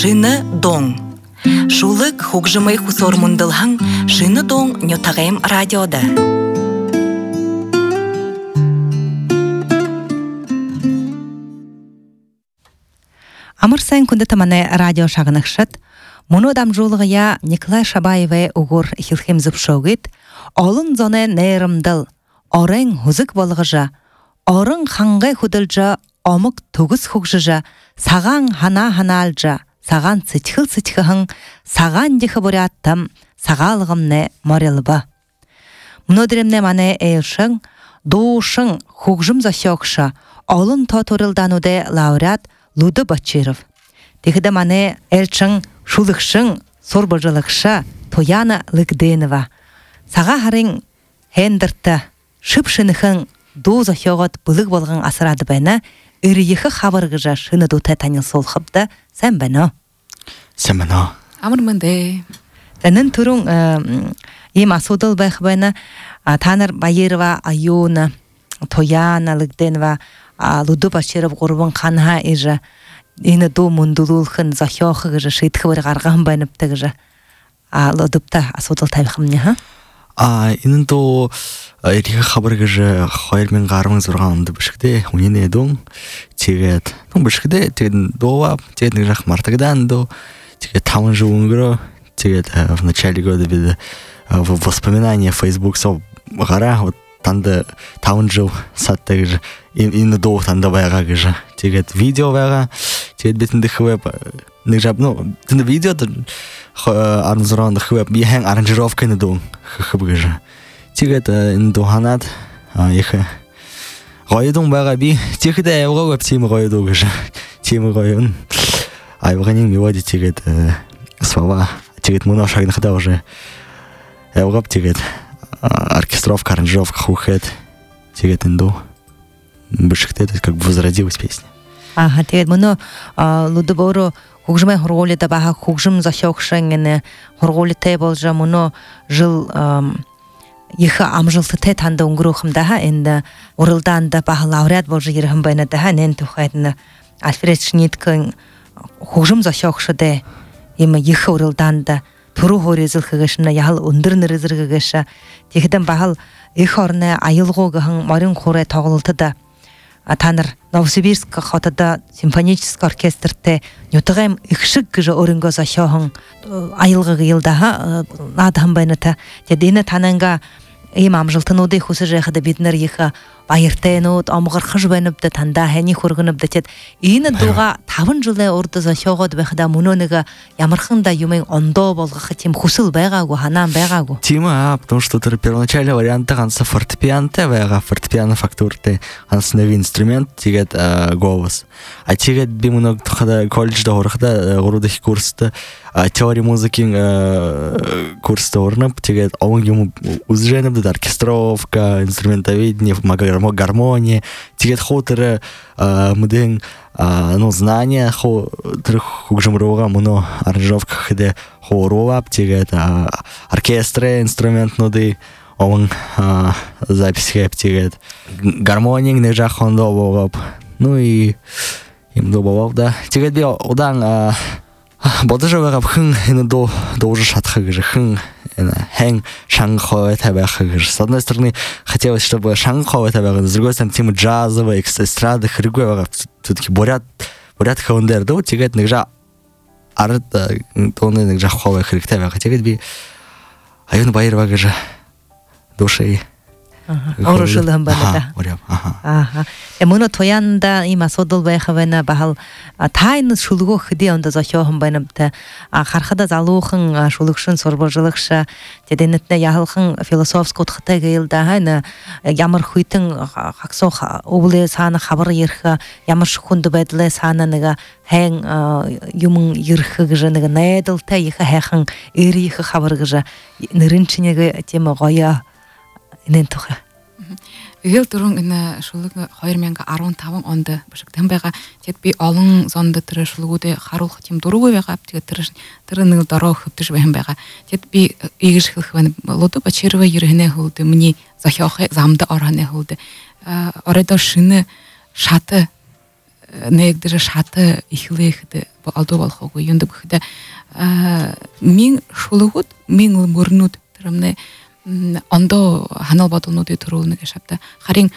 шыны доң. Шулык хугжымай хусор мундылхаң шыны доң нютагайм радиода. Амырсайн күнді таманы радио шағынықшыт. Мұны дамжулығыя Николай Шабаевай уғыр хилхим зыпшоғыт. Олын зоны нейрымдыл. Орын хузык болғыжа. Орын хаңғай худылжа. Омық тұғыз хугжыжа. Саған хана алжа. Саған сычхыл-сычхығың. Саған дихы бұряттым. Сағалығымны морелба. Мұны діремне маны әйшің. Доушың хугжым захёқша. Олын татурылдануде лауреат Луды Бачиров. Тегіде маны әлчің шулықшың сорбыжылықша Тояна Лыгденова. Саға харың хендірті шыпшынықың доза хеғат бұлық болған асырады бәні үрейіқі қабырғыжа шыны доты таныл солқыпты. Сән бәні? Сән бәні. Амыр мынды. Тәнін түрің ем асудыл бәқ бәні Таныр Байырова Аюна, Тояна Лыгденова, Луды Бачиров ғұрбын қанға ежі, ені до мұндылылқын захиоқы ғыжы, шейтқы бір ғарғағын байныпты ғыжы. Лудыпта асудыл тәбіқімне, ха? Енін до ерегі қабыр ғыжы қойыр мен ғарымын зұрғанымды бүшікде, өнен едуң, тегет, бүшікде, тегетін доуап, тегетін ғырақ мартығдан до, тегет тамын жылын ғыры, тегет в начале года беді воспоминания Facebook сол ғара, вот танда таун жыл сатты ғыжы, инны доу танда байға ғыжы. Тегет видео байға, тегет бетінді хвеб, нығжап, тында видеода арнызыранды хвеб, ехен аранжировка инны доу хып ғыжы. Тегет инны доу ханат, ехі ғойдың байға би, тегеті әйвға өп темі ғойду ғыжы. Темі ғойын, айвғанен мелодия тегет слова, тегет мұна шағынықта уже әйвғап тегет оркестровка, аранжировка, хухет, тегет инду. Бішікте, это как бы возродилась песня. Ага, тегет мұны Луды бору хугжымай хұрғолі да баға хугжым захиоқшыңыны хұрғолі тәй болжа мұны жыл ехі амжылсы тәй танда ұңғырухымдаға енді орылдан да баға лауреат болжа ерігім байна daha нән тұқайтыны Альфред Шниткін хугжым захиоқшы дә емі ехі орылдан да Туру хорезил хыгышына яхал ундырны рызыр хыгыша. Тегеден бағал их орны айылғу ғың марин хоры тағылылты да. Таныр Новосибирск қатыда симфонический оркестрте нютығайм ихшік ғыжы орынға захиоғың айылғы ғылдаға надығын байныта. Дені танынға ем амжылтын оды хусы жайқыда бедінер ехі байыртайын от, амығыр қыж байныпты, танда әне құрғыныпты тет. Ені дуға табын жылы орды захиоғады бәқіда мұноныға ямырқында юмен ондо болғақы тем хусыл байғағу, ханан байғағу. Тима, потому что это первоначальный вариант ғанса фортепианте байға, фортепиано фактурте, ғанса новый инструмент, тегет голос. А тегет би мұны колледжда орықта ғырудық курсты, теория музыки курсты орнып, тегет оң ему узженіп, оркестровка, инструментоведение, гармония, тегет хоутыры муден знания хугжымыруға мұны аранжировка хыде хоуруап, тегет оркестры инструмент нуды, оң запись хэп, тегет гармонияң нежақ хондо болғап, ну и имдо болғап да. Тегет бе одан Боды жауағап хың әні доужы шатқы ғыжы, хың әң шаңғы қауай табақы ғыжы. С одной стороны, хотелось, чтобы шаңғы қауай табақы, с другой стороны, тема джазовая, эстрады, хыргуй бағап, все-таки борят қауындерді, тегет нығжа арыт, тоны нығжа қауай хырық табақы. Тегет би айын байыр бағыжы душей. Орушылығын бәліда. Мұны тоянда има содыл байқывайна бағал тайны шулығы қыды онда захиоғын байнымды. Қарқыда залуғын шулықшын сорбожылықшы, деденетіне яғылғын философск отқытай ғайылда ғайны ямыр құйтын қақсоқ обылы саны қабыр ерхі, ямыр шықынды бәділі саныныға әң юмын ерхі ғыжы нәйділті ехі әқін ері ехі қабыр ғыжы нырыншынегі темі ғоя инен туха. Ил турун ина шулук 2015 онда башыктан байга тет би олон зонда тыры шулугуде харулх тим дуруу байга тет тырыны дорог хөптүш байга тет би игиш хылхван Луды Бачирова ерхне хулды мне захиохе замда орхане хулды орайда шыны шаты негдер шаты ихлехде алды болхого юнды бхда мин шулугут мин мурнут трамне ондо ханал батулнуды турулны гешапта харин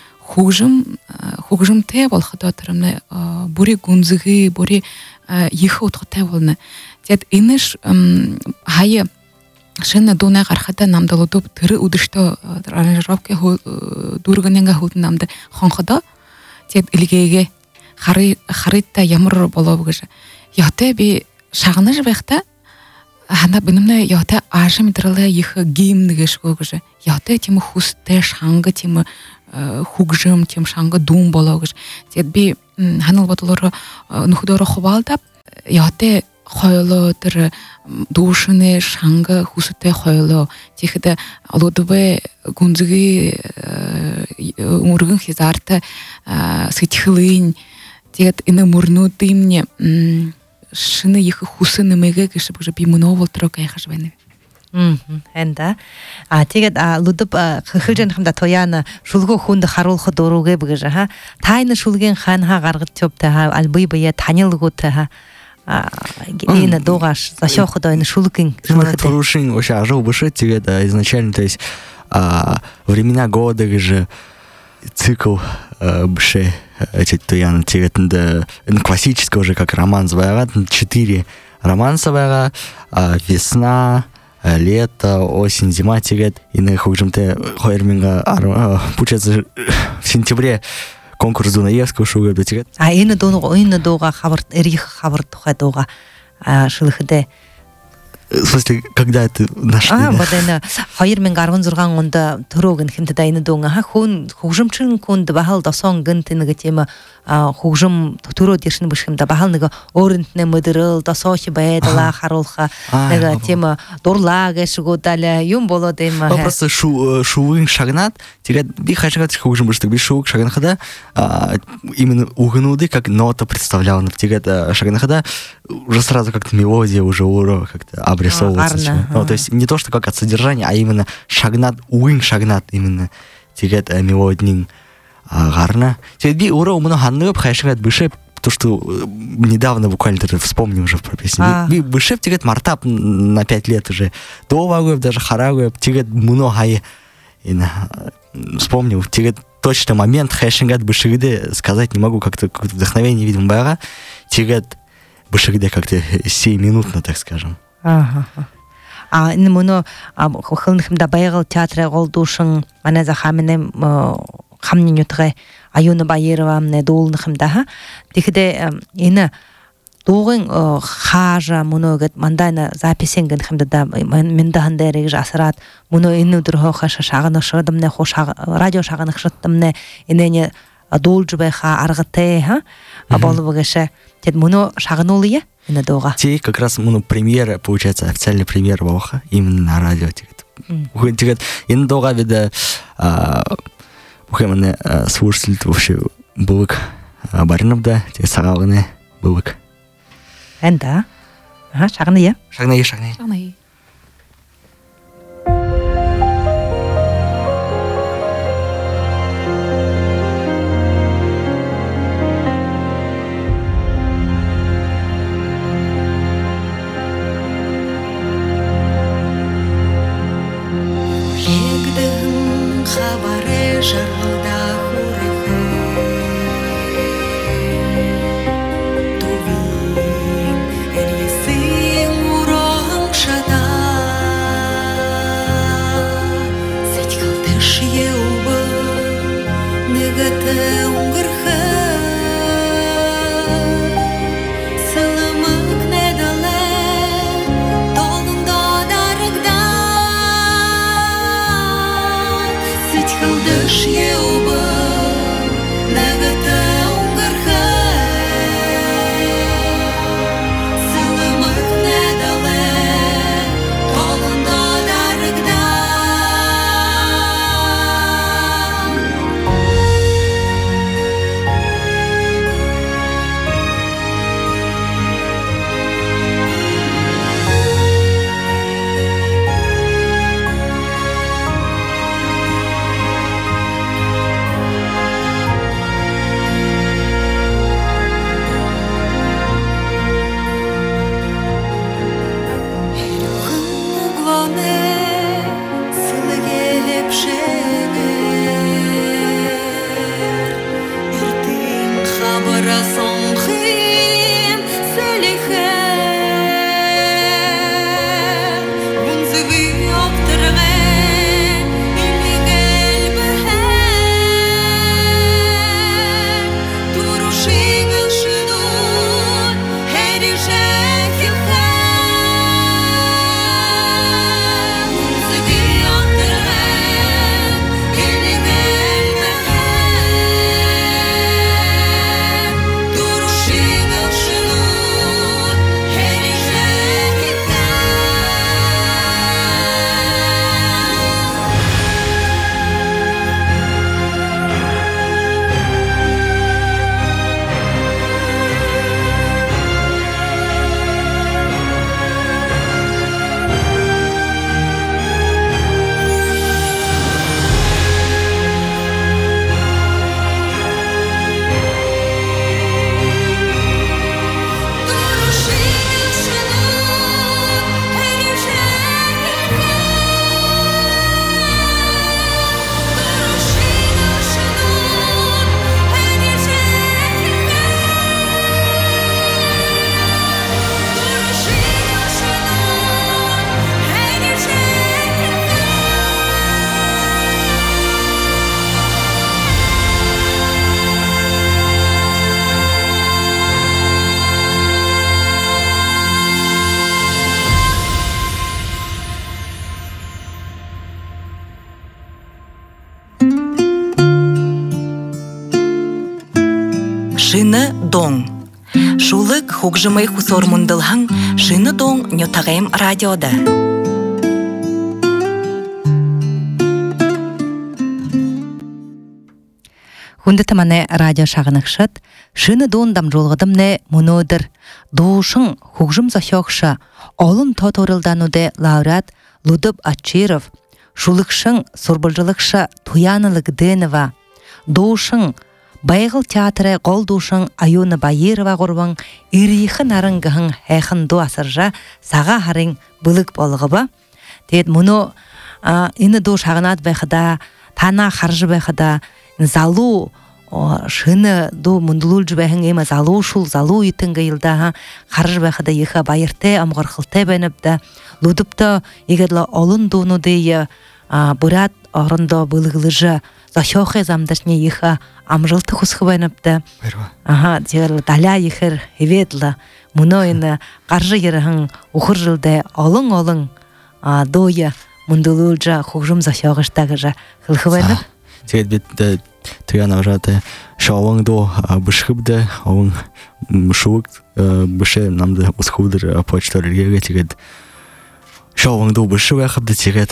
хугжим те болхада трамне бури гунзыгы бури их утхте болны тет инеш хае шена дона гархата намдалудуп тыры удышто аранжировка дурганенга хутын намды хонхода тет илгеге харитта ямар болов гэж яте би шагнаж байхта хана бинэмнэ яте аашим дэрлэ их гим нэгэшгөө гэж яте тийм хүстэй шанга тийм хугжим тийм шанга дум болов гэж тет би ханал бодлоор нөхдөөрө хуваалдап яте хойлоо тэр дуушны шанга хүстэй хойлоо тэгэхэд алуудвэ гүнзги өргөн хизарта сэтгэлийн тэгээд энэ мөрнүүд имне шины их хүсэн нэмэгэ гэж би мөнөө болтроо гайхаж байна. Энда тэгээд лудуп хөхөлжэн хамда тояна шулгөө хүнд харуулхад дөрүүгээ бгэж ха тайны шулгийн ханха гаргад чөптэй ха албый бая танилгуутай ха энэ догаш зашоход энэ шулгийн Турушин вообще жил выше тэгээд изначально то есть времена года же цикл бше эти тояна тэгээд классический уже как роман звайгат 4 романсовая весна лето осень зима тэгээд энэ хөгжимтэй 2000 получается в сентябре конкурс Дунаевского шугад тэгээд энэ дууга хабар эрих хабар тухай дууга шилхэдэ в смысле когда это нашли бадана 2016 онд төрөөг нь хэмтэд энэ дууга хүн хөгжимчин хүнд бахал досон гэнт нэг тийм хөгжим төрөө дэршин бишгэмдэ бахал нэг өөрөнднэ мөдрөл досооч байдала харуулха нэг тийм дурлаа гэшгүүдэл юм болоод юм просто шувын шагнат тэгээд би хашгат хөгжим бишдэг би шуг шагнахада именно угнуды как нота представляла тэгээд шагнахада уже сразу как-то мелодия уже как-то обрисовывается. Ну, то есть не то, что как от содержания, а именно шагнат, уин шагнат именно. Тэгээд мелодин гарна. Тэгээд би урок много ханнып хайшгат бишеп, то что недавно буквально вспомнил уже про песню. Би бишеп тэгээд мартап на 5 лет уже. Довагуев даже харагуев тэгээд много хай. Вспомнил тэгээд точно момент хайшгат бишегде сказать не могу, как-то вдохновение видимо бага. Тэгээд бишегде как-то 7-минутно, так скажем. Энэ мөнө хөлнөхмдө байгал театры голдушин манай захамны хамны нютгай аюуна баярвамны дуулнахмда тэгэхдээ энэ дуугын хаажа мөнөгэд мандайна записингэн хэмдэ минда хандэрэг асраад мөнө энэ өдөр хохаш шагнашдамны хош радио шагнашдамны энэне дуулж байха аргатай боловгаше тэд мөнө шагнулия на дога. Те как раз премьера, получается, официальная премьера Воха именно на радио. Тэгээд энэ дога вида бухеманы слушатель вообще булык баринымда те сагагыны булык. Энда. Шагны. Шада Шыны доң. Шулык хугжымай хусормундылхаң шыны доң нютагайм радиода. Хүнді таманы радио шағынықшыт, шыны доң дамжолғыдымне мұнодыр. Доушың хугжым захёқша, олын тоторылдануде лауреат Лудып Ачиров, шулықшың сорбылжылықша Туянылық Денова, доушың Байгыл театры қолдушың Аюны Байырова ғұрвың ирихы нарыңғығың әйхін дуасыржа саға харың бұлық болғыба. Тейд мұны ині ду шағынат бәқіда, тана қаржы бәқіда, залу шыны ду мұндылul бәхін ема залу шул залу етінгі елда қаржы бәқіда ехі байырте амғырқылте бәніпді. Лудыпты егерлі олын дуну дейі бұрат орынды бұлығылыжы захёхе замдашне ехі амжылты хусқы бәніпті. Ага, дегерлі таля ехір еведлі. Мұны ені қаржы еріғін ұқыр жылды олың-олың дойы мұндылулжа хугжым захёғыштағы жа қылқы бәніп. Тегет бетті Туян авжаты шауыңду бішқыбды, ауың шуық біше намды ұсқудыр почтарыргеге тегет шауыңду біше вәқыбды тегет.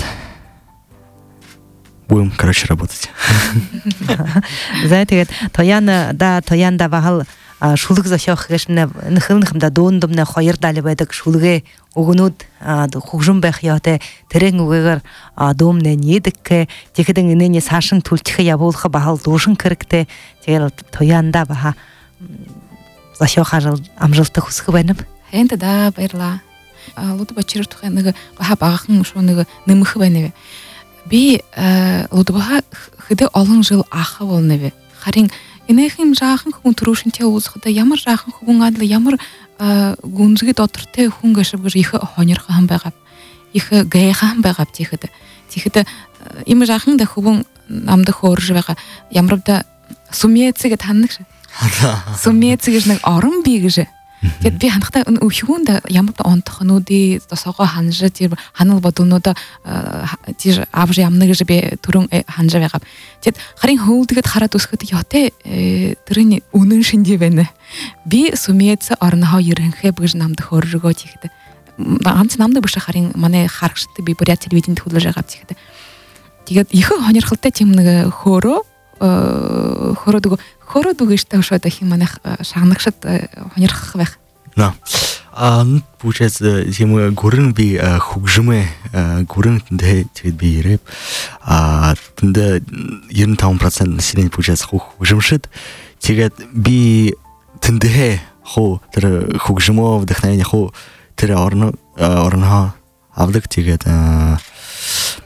Будем, короче, работать. Знаете, тоян да вахал шулык захёх гэшне нхылнхымда дондумна хойырдалы байдык шулыгы угунут хугжым бахяте терен угыр домне недикке текеден инене сашын тултихы ябулха бахал душын киркте тэгэл тоянда баха захёх ажыл амжылты хусхы байнып. Энте да байрла. Лудып Ачиров тухайныгы баха багын шуныгы нымхы байневе. Би Лудыбаха хыды олың жыл ақы болневе. Харин инехим жахын хүн турушинте узхыда ямар жахын хүн адлы ямар гунзги дотрте хүн гашып ихе хонерха хам байгап. Ихе гайха хам байгап тихыды. Тихыды им жахын да хүн намды хорж байга. Ямрда сумеецэгэ танныкш. Сумеецэгэ нэг орон бигэж. Тэгэд би ханахта өөхүүнд ямар онтохнуудыг тосоогоо ханжаа тэр ханал бодонуудаа тэр авж ямна гэж би түрэн ханжаа байгаад. Тэгэд харин хөвөлдөд хараад өсгөд ёте тэрний үнэн шинжээ байна. Би сумеец орнохоо ерөнхөө гэж намд хөррөгөө тийхтэй. Ганц намд биш харин манай харагчтай би бүрээ телевизэнд төлөж байгаа тийхтэй. Тэгээд ихэнх хонирхалтай тийм нэг хөрөдөг ishтэй шууд их манайх шагнагшд хонирхах байх. Да. Получается, тем гурын би хугжымы гурын тінде тэгээд би ирэв. Тінде 95% населения получается хугжымшит. Тэгээд би тінде хо тэр хугжымо вдохновение хо тэр орно авдаг тэгээд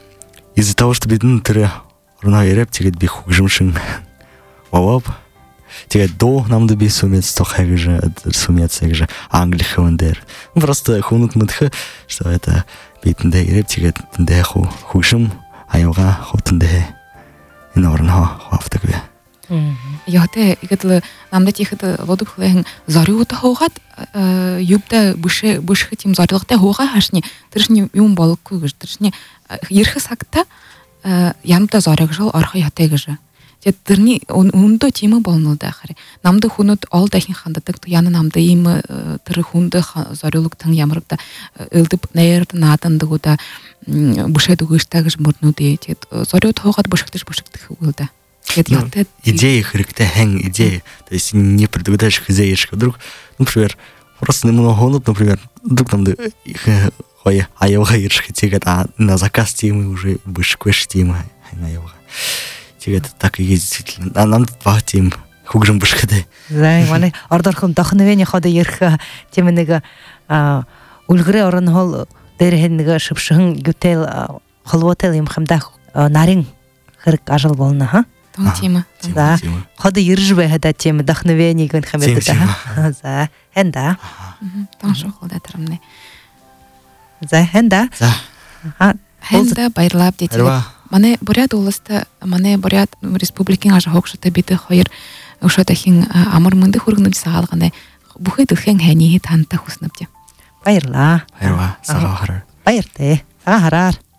из-за того, что бидэн тэр орно ирэв тэгээд би хугжымшин вавап тэгээд дуу намд би сумец тохай гэж сумец гэж англихэн дээр. Просто хүнэт мэдхэ что это битэндээ ирэв тэгээд тэндээ хөгшим аюугаа хотондээ энэ орноо хавдаг вэ. Яхте ихэд намдад ихэд лодохлын зориуд хуугаад юбда бүшх тийм зорилготой хуугаа хашны тэршний юм болохгүй гэж тэршний ирэх сагта ямда зоригшил орхо ятэ гэж. Тэгээд тэрний өндөө тийм болно да хараа. Намд хүнүүд ол дахин ханддаг яна намд ийм тэр хүнд зорилго тань ямарда элдв нэрд наадандаг уда бүшэд өгөөстэй гэж мөрнүүдээ. Тэгээд зориуд хуугаад бүшгдэж үгүй да. Тэгээд идея хэрэгтэй хэн идея. То есть не предугадаешь хозяйш. Вдруг, например, просто немного хонут, например, вдруг там их ой, аюуга иршх тэгээд на заказ тимы уже бышквеш тима аюуга. Тэгээд так и действительно. Нам два тим хөгжим бышхтэй. За манай ордорхон дохнөвэний хот ирэх тийм нэг үлгэрээ орон хол дээр нэг шившин гүтэл холвотел юм хамдах нарийн хэрэг ажил болно ха. Тонтима. За хот ирж байхад тийм дохнөвэнийг гэн хамдаг ха. За хэнда. Тоншохолда тэрмнэ. За хэнда. За. Хэнда баярлалаа дийтэй. Манай Бурят улстай манай Бурят республикийн аж хогштой бид хоёр өшөө дахин амар мөндөг хөргөнөж саалгана. Бүхэд өрхөн хайны тантай хүснэвч. Баярлаа. Баярлаа. Сараа хараа. Баяртай. Хараар.